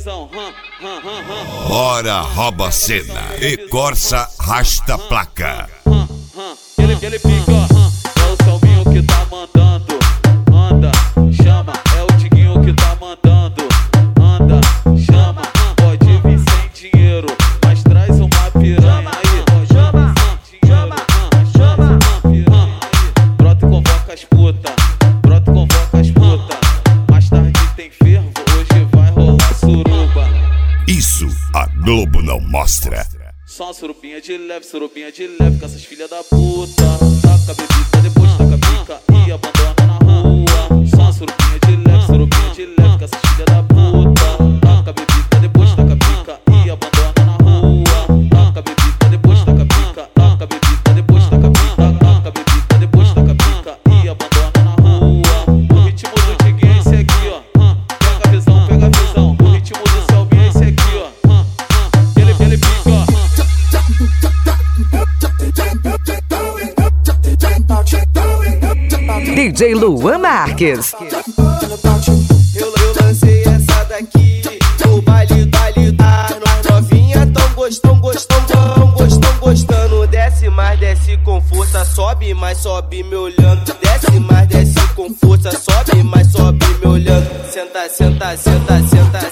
visão. Ora rouba a cena e Corsa rasta placa. Ele pica, é o Selminho que tá mandando. Anda, chama, é o Diguinho que tá mandando. Anda, chama, pode vir sem dinheiro, mas traz uma piranha aí. Chama, chama, chama, piranha aí. Brota e convoca as puta, brota e convoca as puta. Mais tarde tem fervo, hoje vai rolar suruba. Isso a Globo não mostra. Só uma surubinha de leve com essas filhas da puta. Taca a bebida, depois taca a pica e abandona na rua. Só uma surubinha de leve com essas filhas da puta. Taca a bebida, depois taca a pica e abandona na rua. Taca a bebida, depois taca a pica, taca a bebida, depois taca a pica, taca a bebida, depois taca a pica e abandona na rua. O ritmo do Diguinho é esse aqui, ó. Pega a visão, pega a visão. O ritmo do Selminho é esse aqui, ó. Ele pica. DJ Luan Marques. Eu lancei essa daqui no baile das novinha tão gostando. Desce mais, desce com força, sobe mais, sobe me olhando. Desce mais, desce com força, sobe mais, sobe me olhando. Senta, senta, senta, senta,